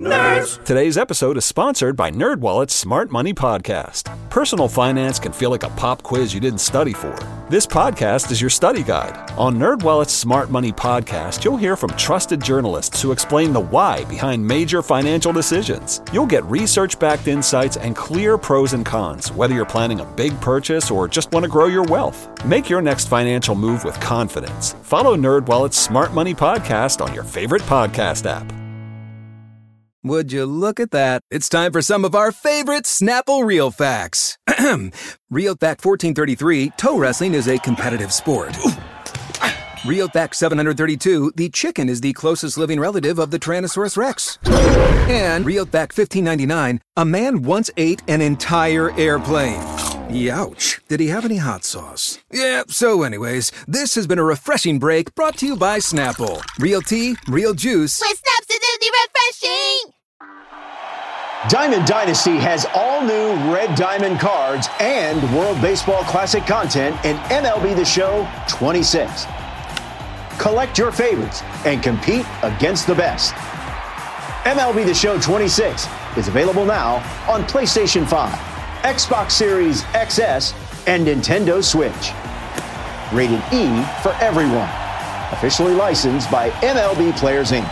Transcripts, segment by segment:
Nerds! Today's episode is sponsored by NerdWallet's Smart Money Podcast. Personal finance can feel like a pop quiz you didn't study for. This podcast is your study guide. On NerdWallet's Smart Money Podcast, you'll hear from trusted journalists who explain the why behind major financial decisions. You'll get research-backed insights and clear pros and cons, whether you're planning a big purchase or just want to grow your wealth. Make your next financial move with confidence. Follow NerdWallet's Smart Money Podcast on your favorite podcast app. Would you look at that? It's time for some of our favorite Snapple Real Facts. Real Fact 1433, toe wrestling is a competitive sport. Real Fact 732, the chicken is the closest living relative of the Tyrannosaurus Rex. And Real Fact 1599, a man once ate an entire airplane. Youch. Did he have any hot sauce? Yeah, so anyways, this has been a refreshing break brought to you by Snapple. Real tea, real juice. With Snap's acidity refreshing! Diamond Dynasty has all new Red Diamond cards and World Baseball Classic content in MLB The Show 26. Collect your favorites and compete against the best. MLB The Show 26 is available now on PlayStation 5, Xbox Series XS, and Nintendo Switch. Rated E for everyone. Officially licensed by MLB Players, Inc.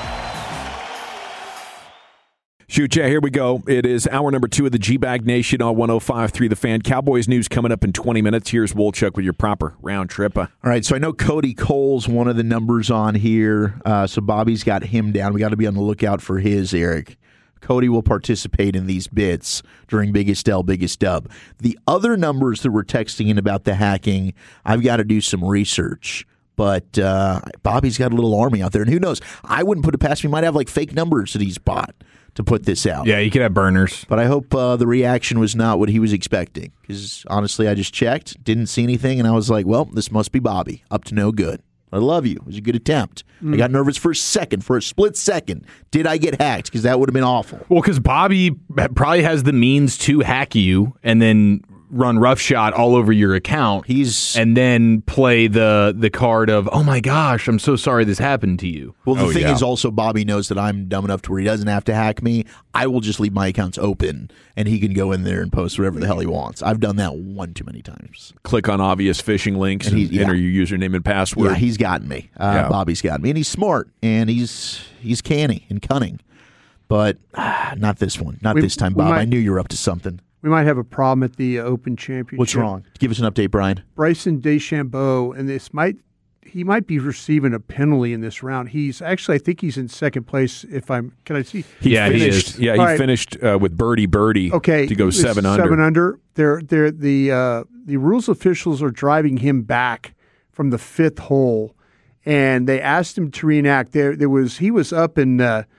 Shoot, yeah, here we go. It is hour number 2 of the G-Bag Nation on 105.3 The Fan. Cowboys news coming up in 20 minutes. Here's Wolchuk with your proper round trip. All right, so I know Cody Cole's one of the numbers on here, so Bobby's got him down. We got to be on the lookout for his, Eric. Cody will participate in these bits during Biggest L, Biggest Dub. The other numbers that we're texting in about the hacking, I've got to do some research. But Bobby's got a little army out there, and who knows? I wouldn't put it past me. He might have like fake numbers that he's bought to put this out. Yeah, you could have burners. But I hope the reaction was not what he was expecting. Because honestly, I just checked, didn't see anything, and I was like, well, this must be Bobby. Up to no good. I love you. It was a good attempt. I got nervous for a split second. Did I get hacked? Because that would have been awful. Well, because Bobby probably has the means to hack you and then run roughshod all over your account. And then play the card of, oh my gosh, I'm so sorry this happened to you. Well, the thing is also Bobby knows that I'm dumb enough to where he doesn't have to hack me. I will just leave my accounts open, and he can go in there and post whatever the hell he wants. I've done that one too many times. Click on obvious phishing links and enter your username and password. Yeah, he's gotten me. Bobby's gotten me. And he's smart, and he's canny and cunning. But not this one. Not this time, Bob. I knew you were up to something. We might have a problem at the Open Championship. What's wrong? Give us an update, Brian. Bryson DeChambeau, and he might be receiving a penalty in this round. I think he's in second place. Can I see? He finished. He finished with birdie to go 7 under. 7 under. The rules officials are driving him back from the 5th hole, and they asked him to reenact. He was up in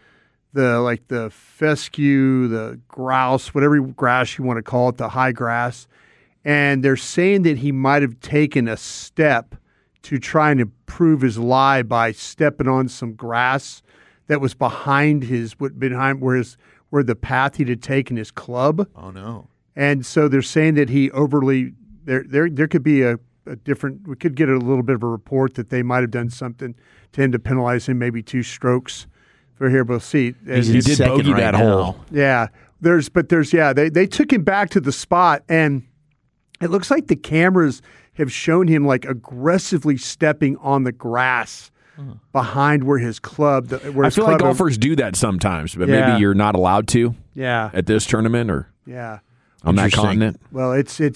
the fescue, the grouse, whatever grass you want to call it, the high grass. And they're saying that he might have taken a step to try and prove his lie by stepping on some grass that was behind where the path he'd had taken his club. Oh no. And so they're saying that he there could be we could get a little bit of a report that they might have done something to him to penalize him, maybe 2 strokes. For here, we'll see. He did bogey that hole. Yeah, they took him back to the spot, and it looks like the cameras have shown him like aggressively stepping on the grass behind where his club. I feel like golfers do that sometimes, but maybe you're not allowed to. Yeah. At this tournament or on that continent. Well,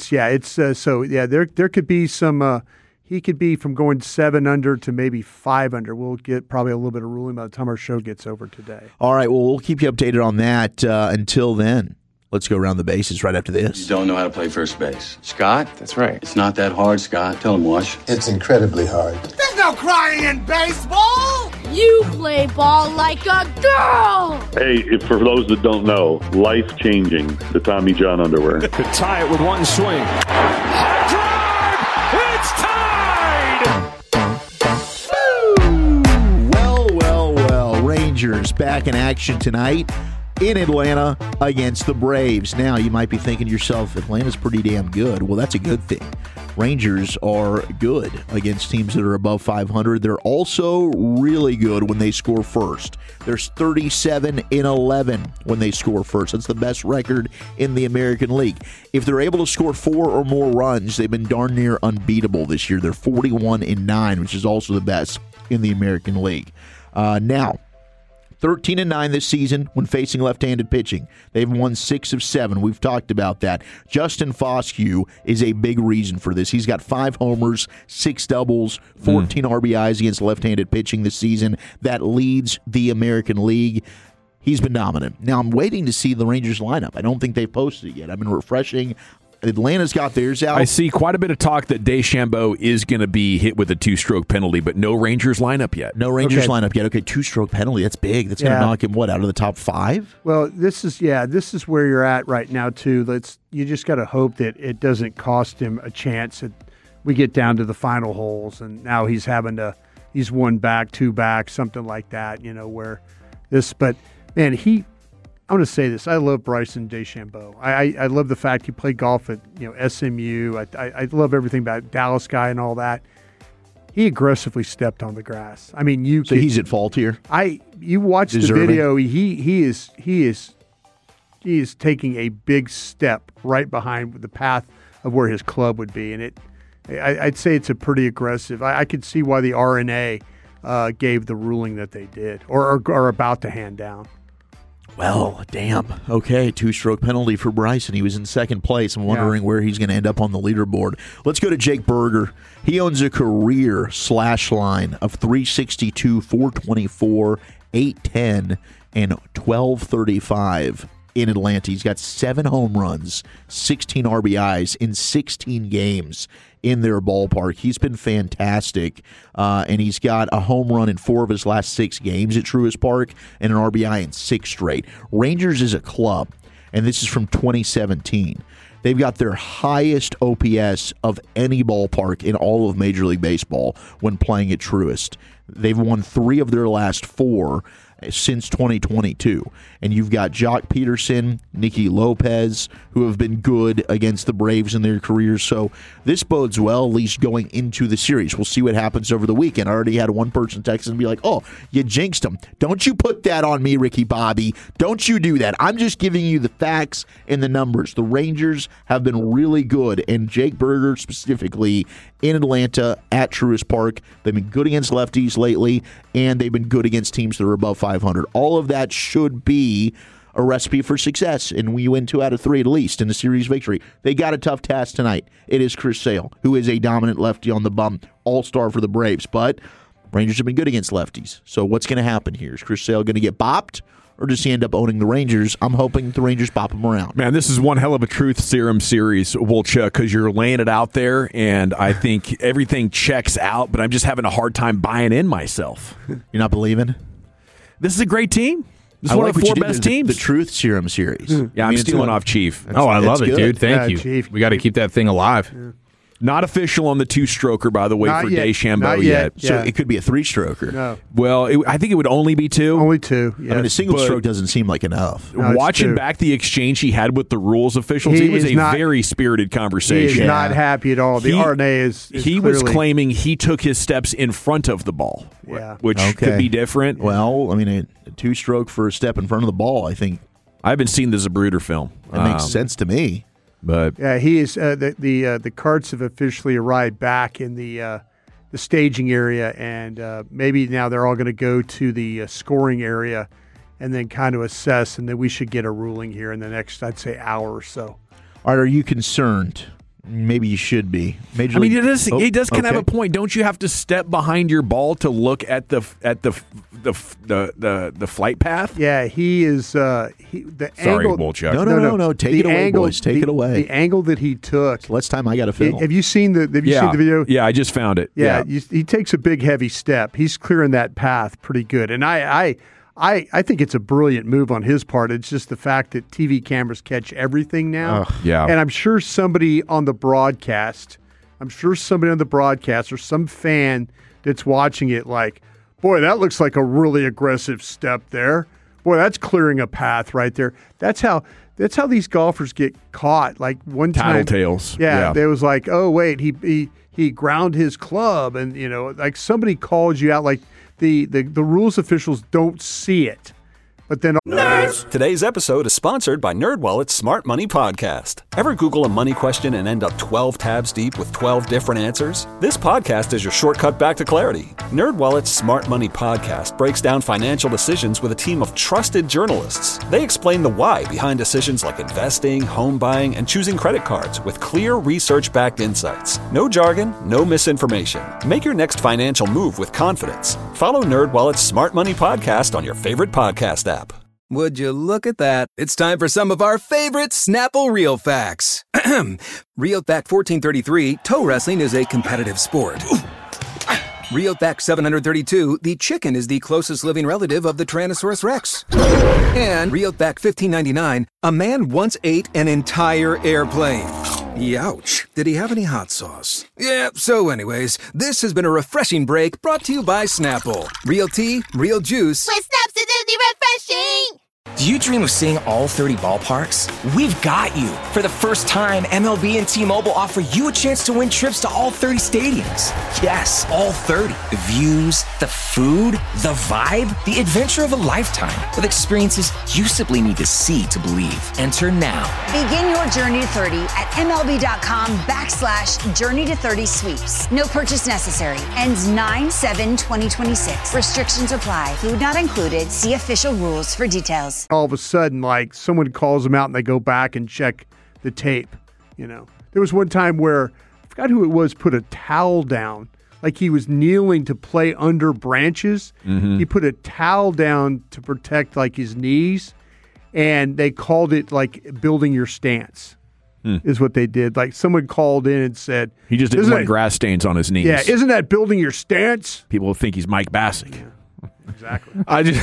there could be some. He could be from going 7 under to maybe 5 under. We'll get probably a little bit of ruling by the time our show gets over today. All right, well, we'll keep you updated on that. Until then, let's go around the bases right after this. You don't know how to play first base. Scott? That's right. It's not that hard, Scott. Tell him, Wash. It's incredibly hard. There's no crying in baseball! You play ball like a girl! Hey, for those that don't know, life-changing, the Tommy John underwear. Could tie it with one swing. High drive! It's tied! Well, Rangers back in action tonight in Atlanta against the Braves. Now, you might be thinking to yourself, Atlanta's pretty damn good. Well, that's a good thing. Rangers are good against teams that are above 500. They're also really good when they score first. There's 37-11 when they score first. That's the best record in the American League. If they're able to score 4 or more runs, they've been darn near unbeatable this year. They're 41-9, which is also the best in the American League. Now, 13-9 this season when facing left-handed pitching. They've won 6 of 7. We've talked about that. Justin Foscue is a big reason for this. He's got 5 homers, 6 doubles, 14 RBIs against left-handed pitching this season. That leads the American League. He's been dominant. Now, I'm waiting to see the Rangers lineup. I don't think they've posted it yet. I've been refreshing. Atlanta's got theirs out. I see quite a bit of talk that DeChambeau is going to be hit with a 2-stroke penalty, but no Rangers lineup yet. No Rangers lineup yet. Okay, 2-stroke penalty. That's big. That's going to knock him, out of the top 5? Well, this is where you're at right now, too. You just got to hope that it doesn't cost him a chance that we get down to the final holes, and now he's 1 back, 2 back, something like that, where this, but man, I'm going to say this. I love Bryson DeChambeau. I love the fact he played golf at SMU. I love everything about Dallas guy and all that. He aggressively stepped on the grass. I mean, he's at fault here. You watch the video. He is taking a big step right behind the path of where his club would be, and I'd say it's a pretty aggressive. I could see why the RNA gave the ruling that they did, or are about to hand down. Well, damn. Okay, 2-stroke penalty for Bryson. He was in second place. I'm wondering where he's going to end up on the leaderboard. Let's go to Jake Berger. He owns a career slash line of 362, 424, 810, and 1235 in Atlanta. He's got 7 home runs, 16 RBIs in 16 games in their ballpark. He's been fantastic, and he's got a home run in 4 of his last 6 games at Truist Park and an RBI in 6 straight. Rangers is a club, and this is from 2017. They've got their highest OPS of any ballpark in all of Major League Baseball when playing at Truist. They've won 3 of their last 4 since 2022. And you've got Jock Peterson, Nicky Lopez, who have been good against the Braves in their careers. So this bodes well, at least going into the series. We'll see what happens over the weekend. I already had one person text and be like, oh, you jinxed them. Don't you put that on me, Ricky Bobby. Don't you do that. I'm just giving you the facts and the numbers. The Rangers have been really good, and Jake Berger specifically in Atlanta at Truist Park. They've been good against lefties lately, and they've been good against teams that are above 500. All of that should be a recipe for success, and we win 2 out of 3 at least in the series victory. They got a tough task tonight. It is Chris Sale, who is a dominant lefty on the bum, all-star for the Braves, but Rangers have been good against lefties. So what's going to happen here? Is Chris Sale going to get bopped, or does he end up owning the Rangers? I'm hoping the Rangers bop him around. Man, this is one hell of a truth serum series, Wolchuk, because you're laying it out there, and I think everything checks out, but I'm just having a hard time buying in myself. You're not believing? This is a great team. This is one of the 4 best teams. The truth serum series. Yeah, I'm stealing off Chief. I love it, good. dude. Thank you. Chief. We got to keep that thing alive. Yeah. Not official on the 2-stroker, by the way, Not for yet. DeChambeau Not yet. yet. So Yeah. it could be a 3-stroker. No. Well, I think it would only be 2. Only 2. Yes. I mean, a single But- stroke doesn't seem like enough. No, it's Watching 2. back the exchange he had with the rules officials, He it was is a not- very spirited He conversation. is not happy at all. The RNA is he clearly, was claiming he took his steps in front of the ball, Yeah. which could be different. Well, I mean, a 2-stroke for a step in front of the ball, I think I haven't seen the Zapruder film. that makes sense to me. But Yeah, he is. The carts have officially arrived back in the staging area, and maybe now they're all going to go to the scoring area, and then kind of assess, and then we should get a ruling here in the next, I'd say, hour or so. All right, are you concerned? Maybe you should be. Major I mean, League- he does kind of have a okay. point. Don't you have to step behind your ball to look at the flight path? Yeah, he is. The Sorry, angle. Wolchuk. No. Take The it away, angle- boys. Take it away. The angle that he took. Last time I got a film. Have you seen the? Have you seen the video? Yeah, I just found it. Yeah, he takes a big, heavy step. He's clearing that path pretty good, and I think it's a brilliant move on his part. It's just the fact that TV cameras catch everything now. Yeah. And I'm sure somebody on the broadcast, or some fan that's watching it like, boy, that looks like a really aggressive step there. Boy, that's clearing a path right there. That's how these golfers get caught. Like one time, tattletales. Yeah, there was like, oh wait, he ground his club, and like somebody called you out. Like the rules officials don't see it. But then Today's episode is sponsored by NerdWallet's Smart Money Podcast. Ever Google a money question and end up 12 tabs deep with 12 different answers? This podcast is your shortcut back to clarity. NerdWallet's Smart Money Podcast breaks down financial decisions with a team of trusted journalists. They explain the why behind decisions like investing, home buying, and choosing credit cards with clear research-backed insights. No jargon, no misinformation. Make your next financial move with confidence. Follow NerdWallet's Smart Money Podcast on your favorite podcast app. Would you look at that? It's time for some of our favorite Snapple Real Facts. Real Fact 1433, toe wrestling is a competitive sport. Real Fact 732, the chicken is the closest living relative of the Tyrannosaurus Rex. And Real Fact 1599, a man once ate an entire airplane. Youch. Did he have any hot sauce? Yeah, so anyways, this has been a refreshing break brought to you by Snapple. Real tea, real juice. With Snaps, it's refreshing. Do you dream of seeing all 30 ballparks? We've got you. For the first time, MLB and T-Mobile offer you a chance to win trips to all 30 stadiums. Yes, all 30. The views, the food, the vibe, the adventure of a lifetime. With experiences you simply need to see to believe. Enter now. Begin your journey to 30 at MLB.com/Journey to 30 sweeps. No purchase necessary. Ends 9/7/2026. Restrictions apply. Food not included. See official rules for details. all of a sudden, like someone calls them out and they go back and check the tape. There was one time where I forgot who it was, put a towel down, like he was kneeling to play under branches. Mm-hmm. He put a towel down to protect like his knees, and they called it like building your stance. Is what they did. Like someone called in and said he just didn't want grass stains on his knees. Yeah, isn't that building your stance? People think he's Mike Bassick. Yeah. Exactly.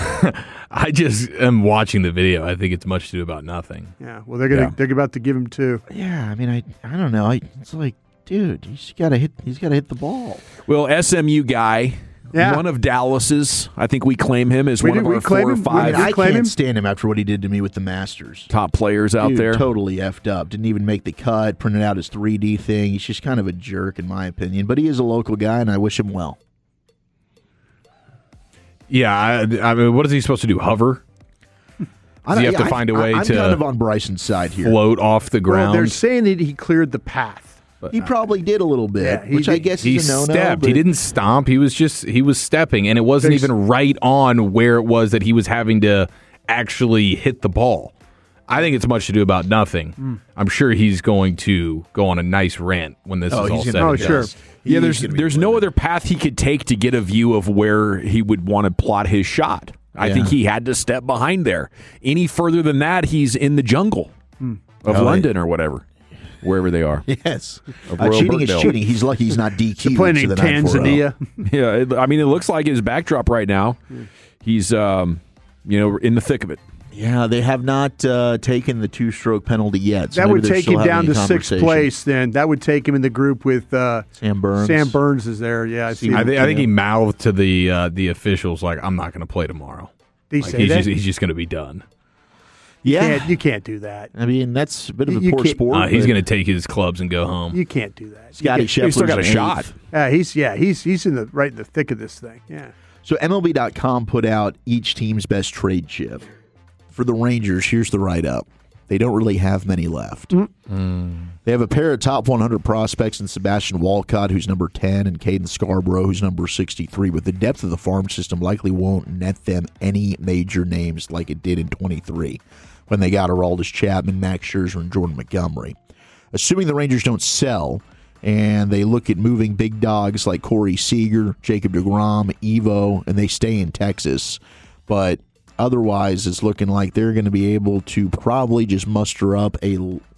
I just am watching the video. I think it's much to do about nothing. Yeah. Well, they're about to give him two. Yeah. I mean, I don't know. It's like, dude, he's got to hit the ball. Well, SMU guy. Yeah. One of Dallas's. I think we claim him as one of our 4 or 5. I can't stand him after what he did to me with the Masters. Top players out there. Totally effed up. Didn't even make the cut. Printed out his 3D thing. He's just kind of a jerk, in my opinion. But he is a local guy, and I wish him well. Yeah, I mean, what is he supposed to do? Hover? Does he have to find a way I'm to kind of on Bryson's side here. Float off the ground? Well, they're saying that he cleared the path. He probably did a little bit, which I guess is a no-no. Stepped. He didn't stomp. He was stepping, and it wasn't even right on where it was that he was having to actually hit the ball. I think it's much to do about nothing. I'm sure he's going to go on a nice rant when this is all said. Oh, sure. Yeah, there's no other path he could take to get a view of where he would want to plot his shot. I think he had to step behind there. Any further than that, he's in the jungle of London or whatever, wherever they are. Yes. Cheating is cheating. He's lucky he's not DQ'd. Playing in Tanzania. Yeah, I mean, it looks like his backdrop right now. He's, in the thick of it. Yeah, they have not taken the 2-stroke penalty yet. So that would take him down to 6th place. Then that would take him in the group with Sam Burns. Sam Burns is there. Yeah, I think he mouthed to the officials like, "I'm not going to play tomorrow." He's just going to be done. Yeah, you can't do that. I mean, that's a bit of a poor sport. He's going to take his clubs and go home. You can't do that. Scotty Scheffler's still got a shot. He's right in the thick of this thing. Yeah. So MLB.com put out each team's best trade chip. For the Rangers, here's the write-up. They don't really have many left. They have a pair of top 100 prospects in Sebastian Walcott, who's number 10, and Caden Scarborough, who's number 63. But the depth of the farm system likely won't net them any major names like it did in 23 when they got Aroldis Chapman, Max Scherzer, and Jordan Montgomery. Assuming the Rangers don't sell, and they look at moving big dogs like Corey Seager, Jacob deGrom, Evo, and they stay in Texas. But otherwise, it's looking like they're going to be able to probably just muster up a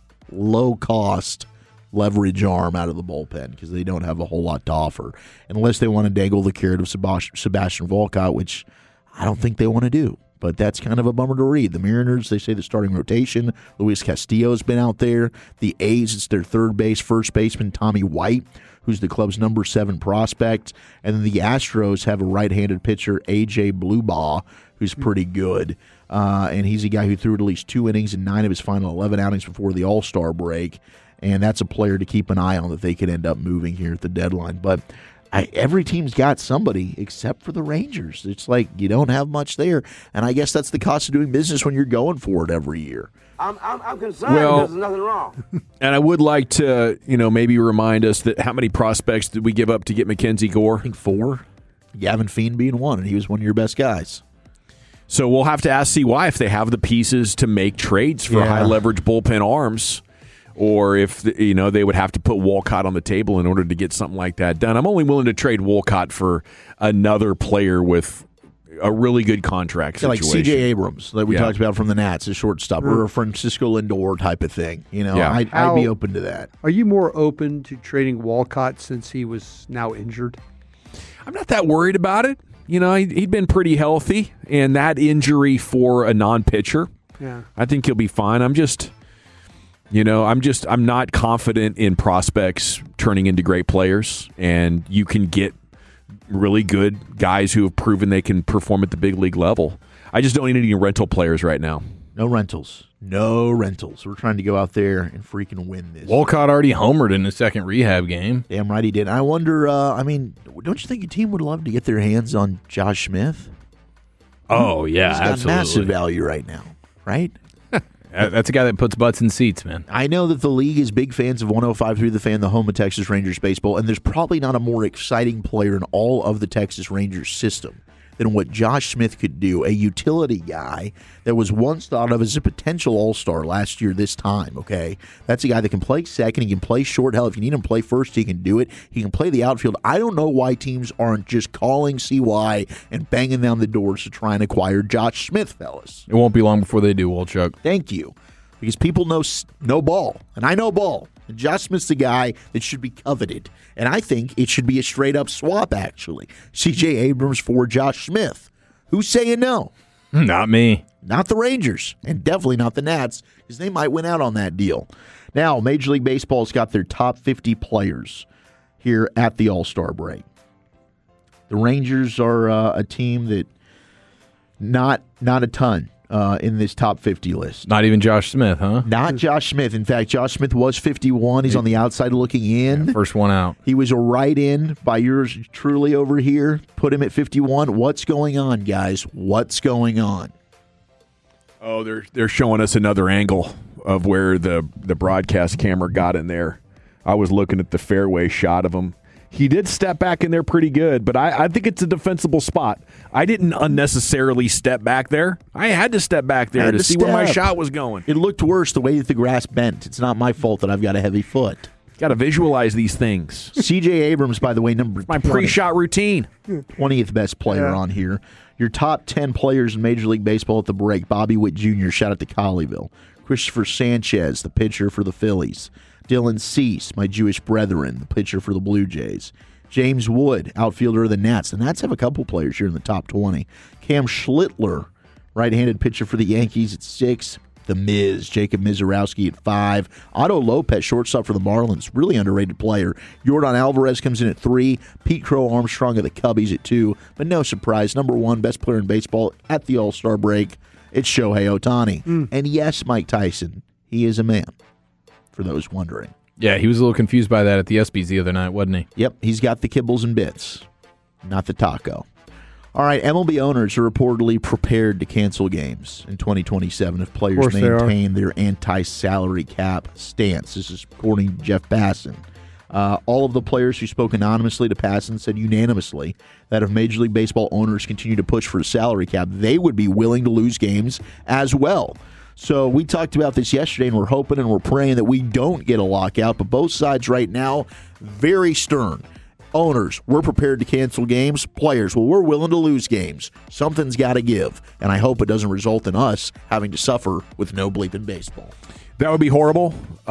low-cost leverage arm out of the bullpen because they don't have a whole lot to offer, unless they want to dangle the carrot of Sebastian Walcott, which I don't think they want to do. But that's kind of a bummer to read. The Mariners, they say the starting rotation. Luis Castillo's been out there. The A's, it's their first baseman, Tommy White, who's the club's number 7 prospect. And then the Astros have a right-handed pitcher, A.J. Bluebaugh, who's pretty good. And he's a guy who threw at least 2 innings in 9 of his final 11 outings before the All-Star break. And that's a player to keep an eye on that they could end up moving here at the deadline. But every team's got somebody except for the Rangers. It's like you don't have much there. And I guess that's the cost of doing business when you're going for it every year. I'm concerned because there's nothing wrong. And I would like to, maybe remind us that how many prospects did we give up to get Mackenzie Gore? I think 4. Gavin Fiend being 1, and he was one of your best guys. So we'll have to ask CY if they have the pieces to make trades for high-leverage bullpen arms, or if they would have to put Walcott on the table in order to get something like that done. I'm only willing to trade Walcott for another player with a really good contract situation. Like C.J. Abrams that we talked about from the Nats, a shortstop, or a Francisco Lindor type of thing. I'd be open to that. Are you more open to trading Walcott since he was now injured? I'm not that worried about it. He'd been pretty healthy, and that injury for a non-pitcher, I think he'll be fine. I'm not confident in prospects turning into great players, and you can get really good guys who have proven they can perform at the big league level. I just don't need any rental players right now. No rentals. We're trying to go out there and freaking win this. Walcott already homered in the second rehab game. Damn right he did. I wonder, don't you think your team would love to get their hands on Josh Smith? Oh, yeah, He's got absolutely. massive value right now, right? That's a guy that puts butts in seats, man. I know that the league is big fans of 105.3 The Fan, the home of Texas Rangers baseball, and there's probably not a more exciting player in all of the Texas Rangers system than what Josh Smith could do, a utility guy that was once thought of as a potential all-star last year this time, okay? That's a guy that can play second, he can play short. Hell, if you need him to play first, he can do it. He can play the outfield. I don't know why teams aren't just calling CY and banging down the doors to try and acquire Josh Smith, fellas. It won't be long before they do, Walchuk. Thank you. Because people know ball, and I know ball. And Josh Smith's the guy that should be coveted. And I think it should be a straight-up swap, actually. C.J. Abrams for Josh Smith. Who's saying no? Not me. Not the Rangers, and definitely not the Nats, because they might win out on that deal. Now, Major League Baseball's got their top 50 players here at the All-Star break. The Rangers are a team that not a ton in this top 50 list. Not even Josh Smith, huh? Not Josh Smith. In fact, Josh Smith was 51. He's on the outside looking in. Yeah, first one out. He was a write-in by yours truly over here. Put him at 51. What's going on, guys? What's going on? Oh, they're showing us another angle of where the broadcast camera got in there. I was looking at the fairway shot of him. He did step back in there pretty good, but I think it's a defensible spot. I didn't unnecessarily step back there. I had to step back there to see where my shot was going. It looked worse the way that the grass bent. It's not my fault that I've got a heavy foot. Got to visualize these things. C.J. Abrams, by the way, number 20. My pre-shot routine. 20th best player on here. Your top 10 players in Major League Baseball at the break. Bobby Witt Jr., shout out to Colleyville. Christopher Sanchez, the pitcher for the Phillies. Dylan Cease, my Jewish brethren, the pitcher for the Blue Jays. James Wood, outfielder of the Nats. The Nats have a couple players here in the top 20. Cam Schlittler, right-handed pitcher for the Yankees at 6. The Miz, Jacob Mizorowski at 5. Otto Lopez, shortstop for the Marlins, really underrated player. Yordan Alvarez comes in at 3. Pete Crow Armstrong of the Cubbies at 2. But no surprise, number 1 best player in baseball at the All-Star break, it's Shohei Ohtani. And yes, Mike Tyson, he is a man, for those wondering. Yeah, he was a little confused by that at the ESPYs the other night, wasn't he? Yep, he's got the kibbles and bits, not the taco. All right, MLB owners are reportedly prepared to cancel games in 2027 if players maintain their anti-salary cap stance. This is according to Jeff Passan. All of the players who spoke anonymously to Passan said unanimously that if Major League Baseball owners continue to push for a salary cap, they would be willing to lose games as well. So we talked about this yesterday, and we're hoping and we're praying that we don't get a lockout, but both sides right now, very stern. Owners, we're prepared to cancel games. Players, well, we're willing to lose games. Something's got to give, and I hope it doesn't result in us having to suffer with no bleeping baseball. That would be horrible.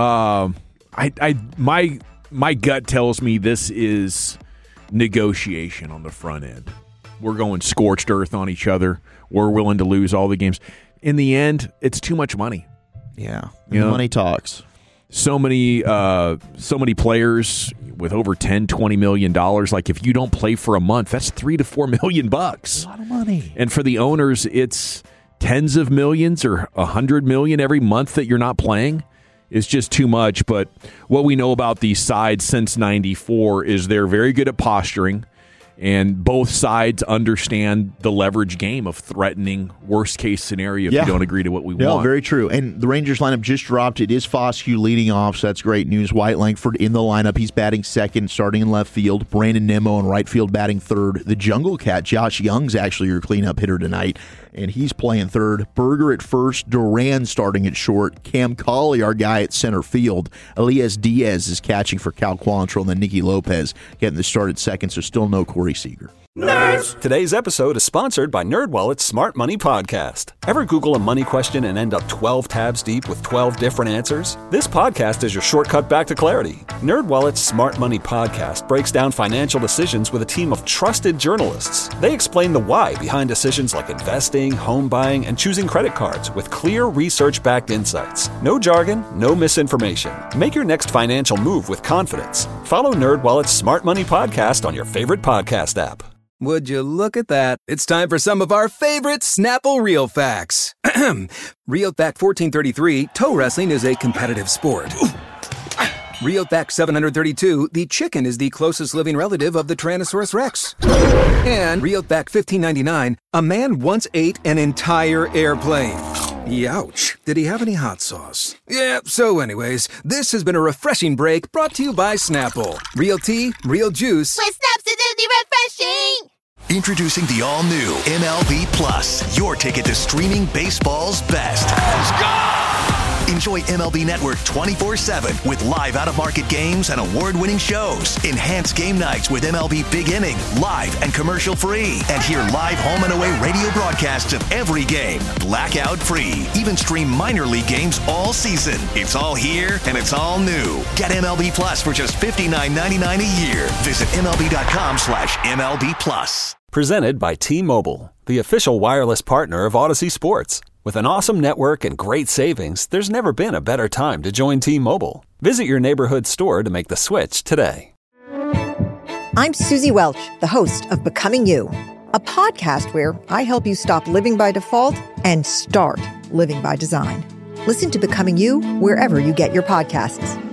My gut tells me this is negotiation on the front end. We're going scorched earth on each other. We're willing to lose all the games. In the end, it's too much money. Yeah, money talks. So many players. with over $10, $20 million. Like if you don't play for a month, that's $3 to $4 million. A lot of money. And for the owners, it's tens of millions or $100 million every month that you're not playing. Is just too much. But what we know about these sides since 94 is they're very good at posturing. And both sides understand the leverage game of threatening worst-case scenario if you don't agree to what we want. Very true. And the Rangers lineup just dropped. It is Foscue leading off, so that's great news. Wyatt Langford in the lineup. He's batting second, starting in left field. Brandon Nimmo in right field batting third. The Jungle Cat, Josh Young's actually your cleanup hitter tonight, and he's playing third. Berger at first. Duran starting at short. Cam Cauley, our guy at center field. Elias Diaz is catching for Cal Quantrill, and then Nicky Lopez getting the start at second, so still no Corey Seager. Nerds! Today's episode is sponsored by NerdWallet's Smart Money Podcast. Ever Google a money question and end up 12 tabs deep with 12 different answers? This podcast is your shortcut back to clarity. NerdWallet's Smart Money Podcast breaks down financial decisions with a team of trusted journalists. They explain the why behind decisions like investing, home buying, and choosing credit cards with clear research-backed insights. No jargon, no misinformation. Make your next financial move with confidence. Follow NerdWallet's Smart Money Podcast on your favorite podcast app. Would you look at that? It's time for some of our favorite Snapple Real Facts. Real Fact 1433, toe wrestling is a competitive sport. Real Fact 732, the chicken is the closest living relative of the Tyrannosaurus Rex. And Real Fact 1599, a man once ate an entire airplane. Youch. Did he have any hot sauce? Yeah, so anyways, this has been a refreshing break brought to you by Snapple. Real tea, real juice. With Snaps, it's refreshing! Introducing the all-new MLB Plus, your ticket to streaming baseball's best. Let's go! Enjoy MLB Network 24/7 with live out-of-market games and award-winning shows. Enhance game nights with MLB Big Inning, live and commercial-free. And hear live home and away radio broadcasts of every game, blackout-free. Even stream minor league games all season. It's all here, and it's all new. Get MLB Plus for just $59.99 a year. Visit MLB.com/MLB Plus. Presented by T-Mobile, the official wireless partner of Odyssey Sports. With an awesome network and great savings, there's never been a better time to join T-Mobile. Visit your neighborhood store to make the switch today. I'm Susie Welch, the host of Becoming You, a podcast where I help you stop living by default and start living by design. Listen to Becoming You wherever you get your podcasts.